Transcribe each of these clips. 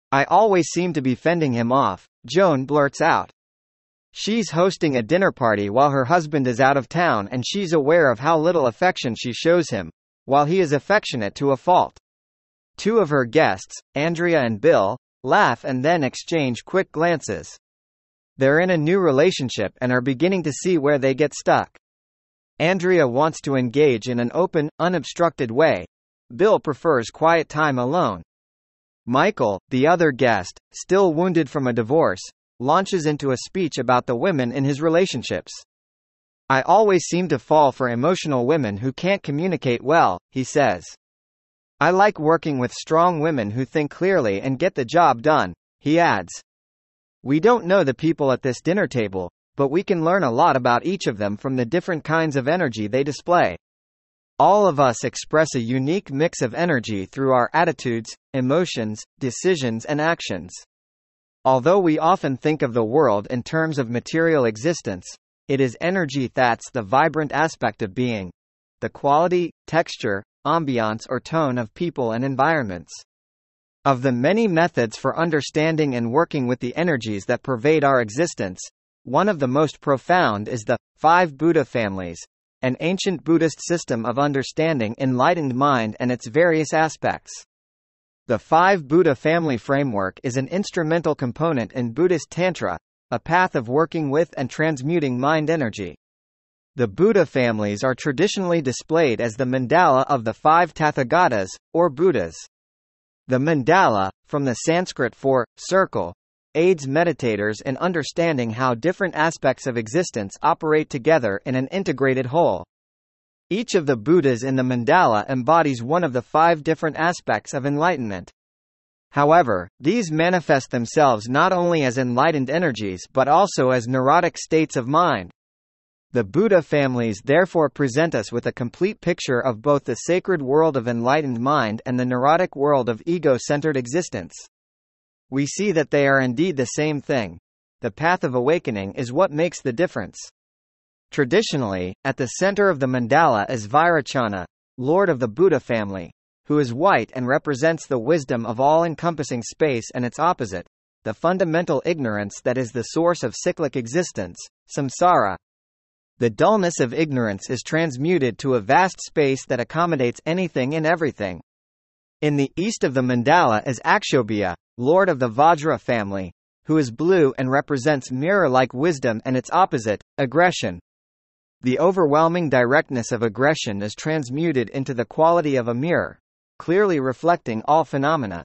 I always seem to be fending him off, Joan blurts out. She's hosting a dinner party while her husband is out of town and she's aware of how little affection she shows him, while he is affectionate to a fault. Two of her guests, Andrea and Bill, laugh and then exchange quick glances. They're in a new relationship and are beginning to see where they get stuck. Andrea wants to engage in an open, unobstructed way. Bill prefers quiet time alone. Michael, the other guest, still wounded from a divorce, launches into a speech about the women in his relationships. I always seem to fall for emotional women who can't communicate well, he says. I like working with strong women who think clearly and get the job done, he adds. We don't know the people at this dinner table, but we can learn a lot about each of them from the different kinds of energy they display. All of us express a unique mix of energy through our attitudes, emotions, decisions and actions. Although we often think of the world in terms of material existence, it is energy that's the vibrant aspect of being. The quality, texture, ambiance or tone of people and environments. Of the many methods for understanding and working with the energies that pervade our existence, one of the most profound is the 5 Buddha families, an ancient Buddhist system of understanding enlightened mind and its various aspects. The 5 Buddha family framework is an instrumental component in Buddhist Tantra, a path of working with and transmuting mind energy. The Buddha families are traditionally displayed as the mandala of the 5 Tathagatas, or Buddhas. The mandala, from the Sanskrit for circle, aids meditators in understanding how different aspects of existence operate together in an integrated whole. Each of the Buddhas in the mandala embodies one of the 5 different aspects of enlightenment. However, these manifest themselves not only as enlightened energies but also as neurotic states of mind. The Buddha families therefore present us with a complete picture of both the sacred world of enlightened mind and the neurotic world of ego-centered existence. We see that they are indeed the same thing. The path of awakening is what makes the difference. Traditionally, at the center of the mandala is Vairocana, Lord of the Buddha family, who is white and represents the wisdom of all-encompassing space and its opposite, the fundamental ignorance that is the source of cyclic existence, samsara. The dullness of ignorance is transmuted to a vast space that accommodates anything and everything. In the east of the mandala is Akshobhya, Lord of the Vajra family, who is blue and represents mirror-like wisdom and its opposite, aggression. The overwhelming directness of aggression is transmuted into the quality of a mirror, clearly reflecting all phenomena.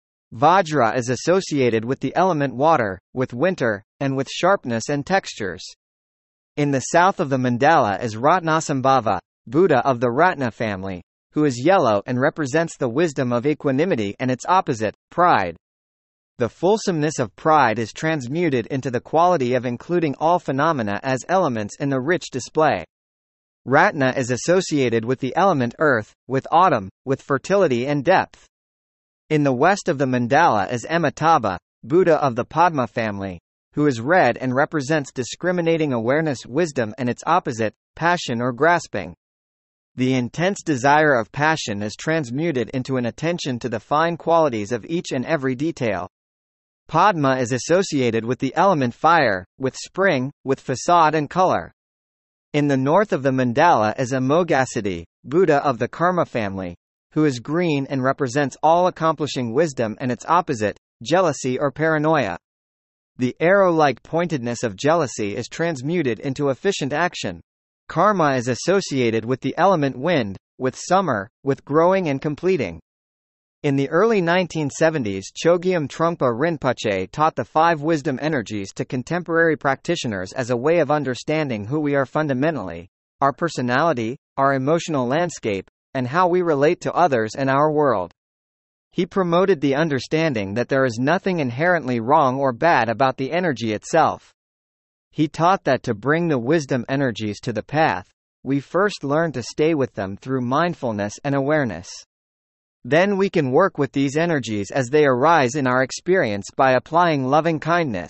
Vajra is associated with the element water, with winter, and with sharpness and textures. In the south of the mandala is Ratnasambhava, Buddha of the Ratna family, who is yellow and represents the wisdom of equanimity and its opposite, pride. The fulsomeness of pride is transmuted into the quality of including all phenomena as elements in the rich display. Ratna is associated with the element earth, with autumn, with fertility and depth. In the west of the mandala is Amitabha, Buddha of the Padma family, who is red and represents discriminating awareness, wisdom and its opposite, passion or grasping. The intense desire of passion is transmuted into an attention to the fine qualities of each and every detail. Padma is associated with the element fire, with spring, with facade and color. In the north of the mandala is Amoghasiddhi, Buddha of the Karma family, who is green and represents all-accomplishing wisdom and its opposite, jealousy or paranoia. The arrow-like pointedness of jealousy is transmuted into efficient action. Karma is associated with the element wind, with summer, with growing and completing. In the early 1970s, Chogyam Trungpa Rinpoche taught the 5 wisdom energies to contemporary practitioners as a way of understanding who we are fundamentally, our personality, our emotional landscape, and how we relate to others and our world. He promoted the understanding that there is nothing inherently wrong or bad about the energy itself. He taught that to bring the wisdom energies to the path, we first learn to stay with them through mindfulness and awareness. Then we can work with these energies as they arise in our experience by applying loving kindness.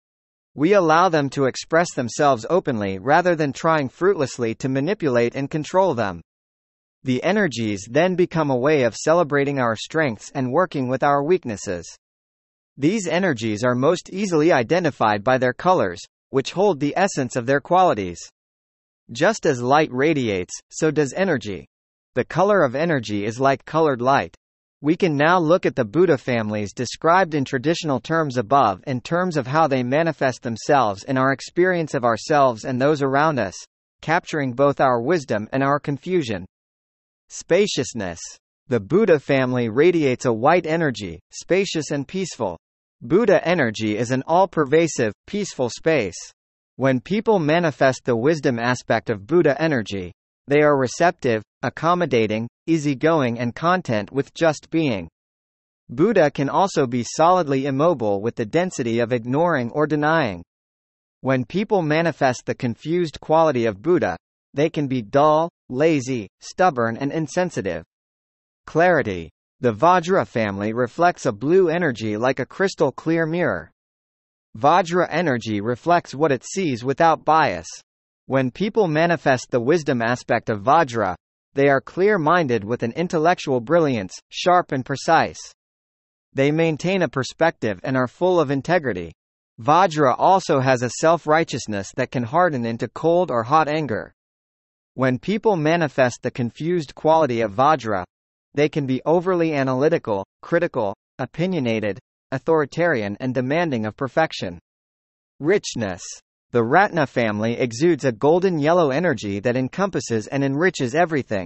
We allow them to express themselves openly rather than trying fruitlessly to manipulate and control them. The energies then become a way of celebrating our strengths and working with our weaknesses. These energies are most easily identified by their colors, which hold the essence of their qualities. Just as light radiates, so does energy. The color of energy is like colored light. We can now look at the Buddha families described in traditional terms above in terms of how they manifest themselves in our experience of ourselves and those around us, capturing both our wisdom and our confusion. Spaciousness. The Buddha family radiates a white energy, spacious and peaceful. Buddha energy is an all-pervasive, peaceful space. When people manifest the wisdom aspect of Buddha energy, they are receptive, accommodating, easygoing and content with just being. Buddha can also be solidly immobile with the density of ignoring or denying. When people manifest the confused quality of Buddha, they can be dull, lazy, stubborn and insensitive. Clarity. The Vajra family reflects a blue energy like a crystal clear mirror. Vajra energy reflects what it sees without bias. When people manifest the wisdom aspect of Vajra, they are clear-minded with an intellectual brilliance, sharp and precise. They maintain a perspective and are full of integrity. Vajra also has a self-righteousness that can harden into cold or hot anger. When people manifest the confused quality of Vajra, they can be overly analytical, critical, opinionated, authoritarian and demanding of perfection. Richness. The Ratna family exudes a golden yellow energy that encompasses and enriches everything.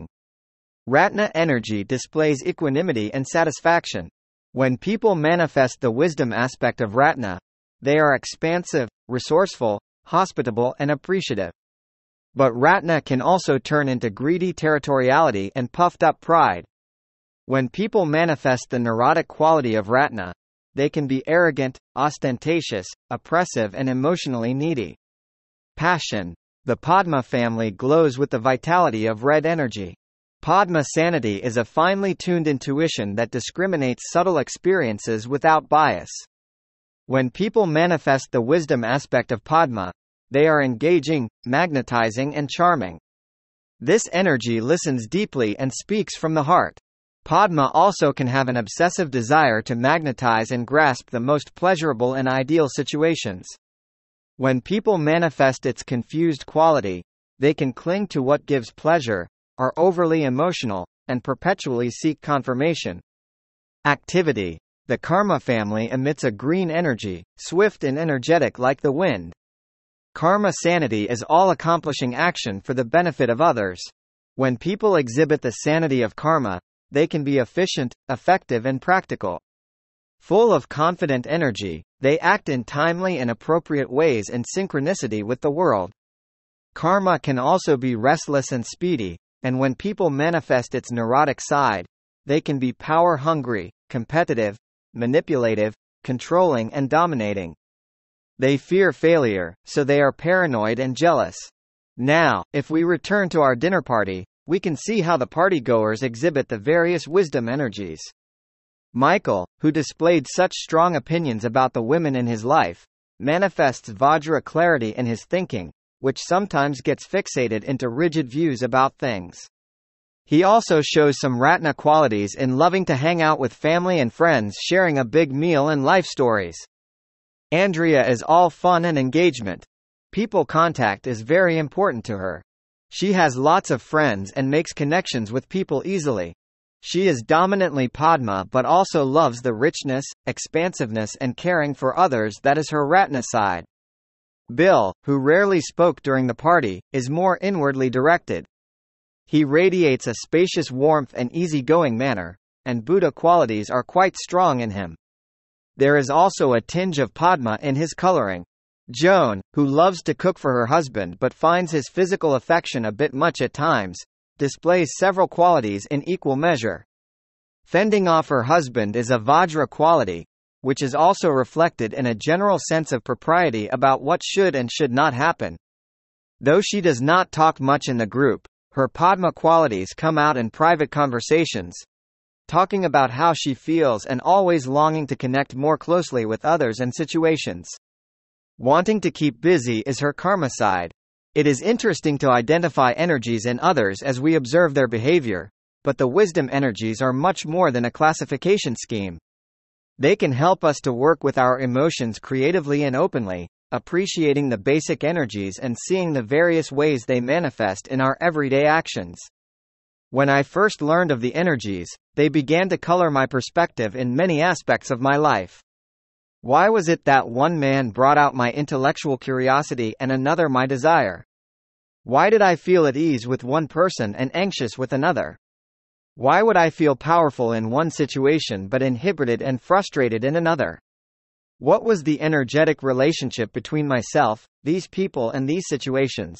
Ratna energy displays equanimity and satisfaction. When people manifest the wisdom aspect of Ratna, they are expansive, resourceful, hospitable and appreciative. But Ratna can also turn into greedy territoriality and puffed-up pride. When people manifest the neurotic quality of Ratna, they can be arrogant, ostentatious, oppressive and emotionally needy. Passion. The Padma family glows with the vitality of red energy. Padma sanity is a finely tuned intuition that discriminates subtle experiences without bias. When people manifest the wisdom aspect of Padma, they are engaging, magnetizing and charming. This energy listens deeply and speaks from the heart. Padma also can have an obsessive desire to magnetize and grasp the most pleasurable and ideal situations. When people manifest its confused quality, they can cling to what gives pleasure, are overly emotional, and perpetually seek confirmation. Activity. The Karma family emits a green energy, swift and energetic like the wind. Karma sanity is all-accomplishing action for the benefit of others. When people exhibit the sanity of karma, they can be efficient, effective and practical. Full of confident energy, they act in timely and appropriate ways in synchronicity with the world. Karma can also be restless and speedy, and when people manifest its neurotic side, they can be power-hungry, competitive, manipulative, controlling and dominating. They fear failure, so they are paranoid and jealous. Now, if we return to our dinner party, we can see how the partygoers exhibit the various wisdom energies. Michael, who displayed such strong opinions about the women in his life, manifests Vajra clarity in his thinking, which sometimes gets fixated into rigid views about things. He also shows some Ratna qualities in loving to hang out with family and friends, sharing a big meal and life stories. Andrea is all fun and engagement. People contact is very important to her. She has lots of friends and makes connections with people easily. She is dominantly Padma but also loves the richness, expansiveness and caring for others that is her Ratna side. Bill, who rarely spoke during the party, is more inwardly directed. He radiates a spacious warmth and easygoing manner, and Buddha qualities are quite strong in him. There is also a tinge of Padma in his coloring. Joan, who loves to cook for her husband but finds his physical affection a bit much at times, displays several qualities in equal measure. Fending off her husband is a Vajra quality, which is also reflected in a general sense of propriety about what should and should not happen. Though she does not talk much in the group, her Padma qualities come out in private conversations, talking about how she feels and always longing to connect more closely with others and situations. Wanting to keep busy is her karma side. It is interesting to identify energies in others as we observe their behavior, but the wisdom energies are much more than a classification scheme. They can help us to work with our emotions creatively and openly, appreciating the basic energies and seeing the various ways they manifest in our everyday actions. When I first learned of the energies, they began to color my perspective in many aspects of my life. Why was it that one man brought out my intellectual curiosity and another my desire? Why did I feel at ease with one person and anxious with another? Why would I feel powerful in one situation but inhibited and frustrated in another? What was the energetic relationship between myself, these people and these situations?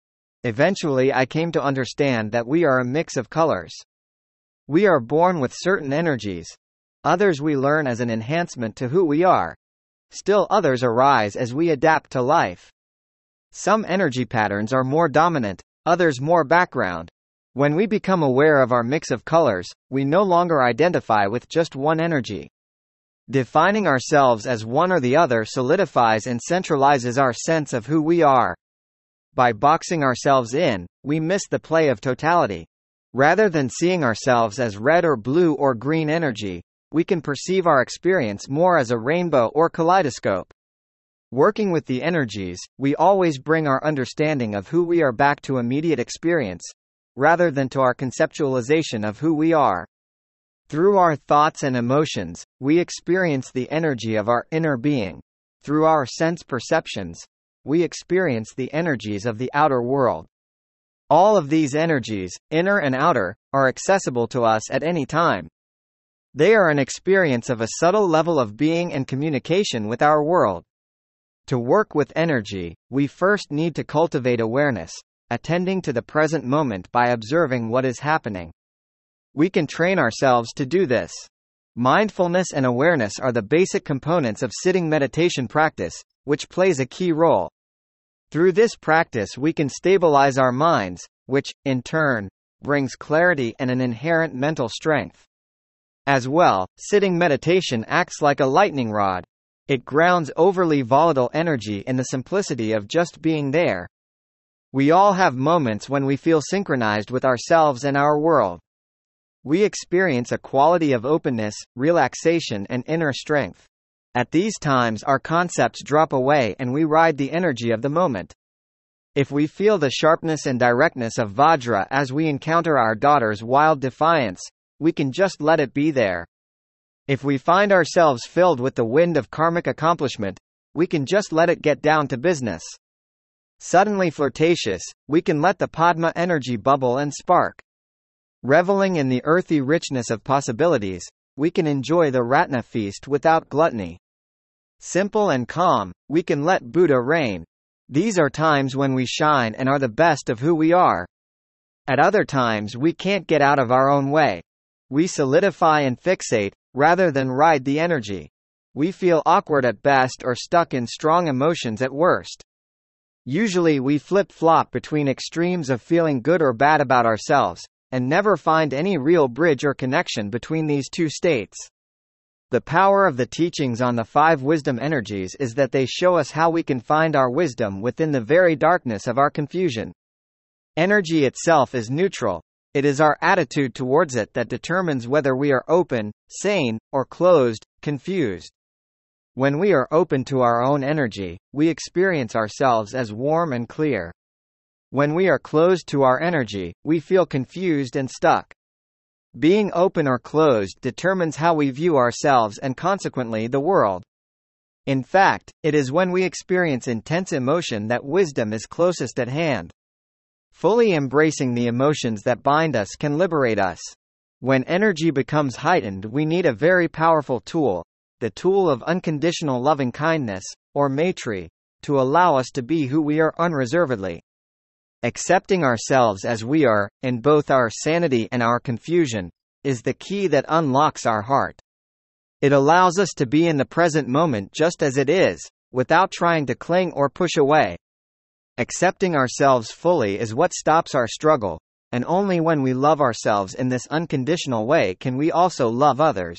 Eventually I came to understand that we are a mix of colors. We are born with certain energies. Others we learn as an enhancement to who we are. Still others arise as we adapt to life. Some energy patterns are more dominant, others more background. When we become aware of our mix of colors, we no longer identify with just one energy. Defining ourselves as one or the other solidifies and centralizes our sense of who we are. By boxing ourselves in, we miss the play of totality. Rather than seeing ourselves as red or blue or green energy, we can perceive our experience more as a rainbow or kaleidoscope. Working with the energies, we always bring our understanding of who we are back to immediate experience, rather than to our conceptualization of who we are. Through our thoughts and emotions, we experience the energy of our inner being. Through our sense perceptions, we experience the energies of the outer world. All of these energies, inner and outer, are accessible to us at any time. They are an experience of a subtle level of being and communication with our world. To work with energy, we first need to cultivate awareness, attending to the present moment by observing what is happening. We can train ourselves to do this. Mindfulness and awareness are the basic components of sitting meditation practice, which plays a key role. Through this practice we can stabilize our minds, which, in turn, brings clarity and an inherent mental strength. As well, sitting meditation acts like a lightning rod. It grounds overly volatile energy in the simplicity of just being there. We all have moments when we feel synchronized with ourselves and our world. We experience a quality of openness, relaxation and inner strength. At these times our concepts drop away and we ride the energy of the moment. If we feel the sharpness and directness of Vajra as we encounter our daughter's wild defiance, we can just let it be there. If we find ourselves filled with the wind of karmic accomplishment, we can just let it get down to business. Suddenly flirtatious, we can let the Padma energy bubble and spark. Reveling in the earthy richness of possibilities, we can enjoy the Ratna feast without gluttony. Simple and calm, we can let Buddha reign. These are times when we shine and are the best of who we are. At other times we can't get out of our own way. We solidify and fixate, rather than ride the energy. We feel awkward at best or stuck in strong emotions at worst. Usually we flip-flop between extremes of feeling good or bad about ourselves, and never find any real bridge or connection between these two states. The power of the teachings on the 5 wisdom energies is that they show us how we can find our wisdom within the very darkness of our confusion. Energy itself is neutral. It is our attitude towards it that determines whether we are open, sane, or closed, confused. When we are open to our own energy, we experience ourselves as warm and clear. When we are closed to our energy, we feel confused and stuck. Being open or closed determines how we view ourselves and consequently the world. In fact, it is when we experience intense emotion that wisdom is closest at hand. Fully embracing the emotions that bind us can liberate us. When energy becomes heightened, we need a very powerful tool, the tool of unconditional loving kindness, or Maitri, to allow us to be who we are unreservedly. Accepting ourselves as we are, in both our sanity and our confusion, is the key that unlocks our heart. It allows us to be in the present moment just as it is, without trying to cling or push away. Accepting ourselves fully is what stops our struggle, and only when we love ourselves in this unconditional way can we also love others.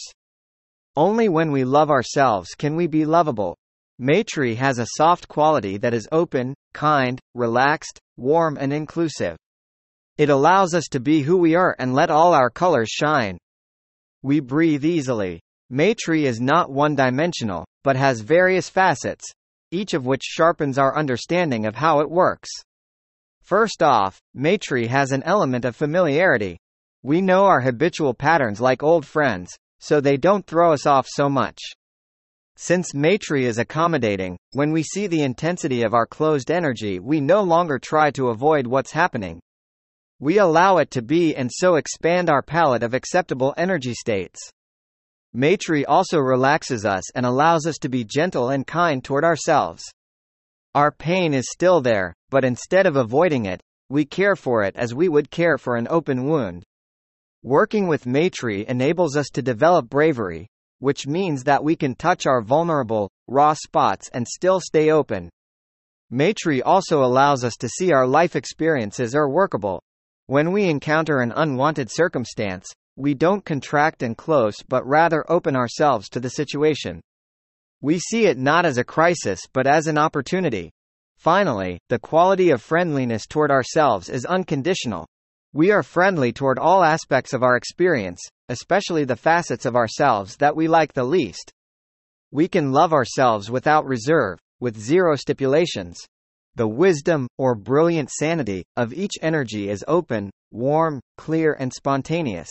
Only when we love ourselves can we be lovable. Maitri has a soft quality that is open, kind, relaxed, warm and inclusive. It allows us to be who we are and let all our colors shine. We breathe easily. Maitri is not one-dimensional, but has various facets, each of which sharpens our understanding of how it works. First off, Maitri has an element of familiarity. We know our habitual patterns like old friends, so they don't throw us off so much. Since Maitri is accommodating, when we see the intensity of our closed energy, we no longer try to avoid what's happening. We allow it to be and so expand our palette of acceptable energy states. Maitri also relaxes us and allows us to be gentle and kind toward ourselves. Our pain is still there, but instead of avoiding it, we care for it as we would care for an open wound. Working with Maitri enables us to develop bravery, which means that we can touch our vulnerable, raw spots and still stay open. Maitri also allows us to see our life experiences are workable. When we encounter an unwanted circumstance, we don't contract and close but rather open ourselves to the situation. We see it not as a crisis but as an opportunity. Finally, the quality of friendliness toward ourselves is unconditional. We are friendly toward all aspects of our experience, especially the facets of ourselves that we like the least. We can love ourselves without reserve, with zero stipulations. The wisdom, or brilliant sanity, of each energy is open, warm, clear and spontaneous.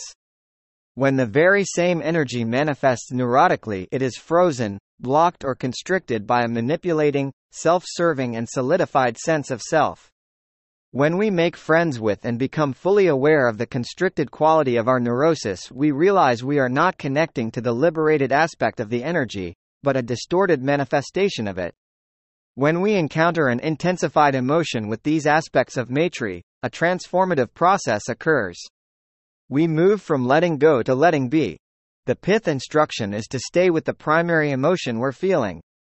When the very same energy manifests neurotically, it is frozen, blocked or constricted by a manipulating, self-serving and solidified sense of self. When we make friends with and become fully aware of the constricted quality of our neurosis, we realize we are not connecting to the liberated aspect of the energy, but a distorted manifestation of it. When we encounter an intensified emotion with these aspects of Maitri, a transformative process occurs. We move from letting go to letting be. The pith instruction is to stay with the primary emotion we're feeling.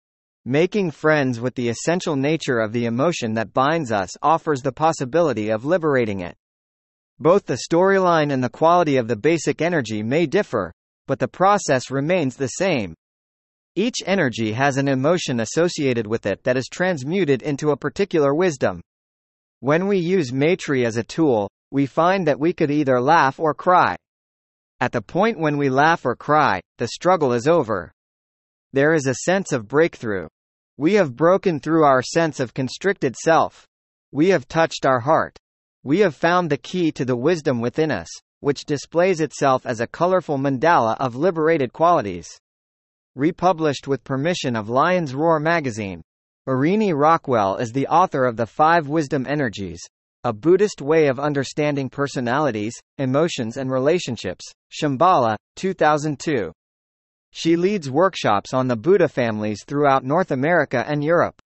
Making friends with the essential nature of the emotion that binds us offers the possibility of liberating it. Both the storyline and the quality of the basic energy may differ, but the process remains the same. Each energy has an emotion associated with it that is transmuted into a particular wisdom. When we use Maitri as a tool, we find that we could either laugh or cry. At the point when we laugh or cry, the struggle is over. There is a sense of breakthrough. We have broken through our sense of constricted self. We have touched our heart. We have found the key to the wisdom within us, which displays itself as a colorful mandala of liberated qualities. Republished with permission of Lion's Roar magazine. Irini Rockwell is the author of The 5 Wisdom Energies, a Buddhist way of understanding personalities, emotions and relationships. Shambhala, 2002. She leads workshops on the Buddha families throughout North America and Europe.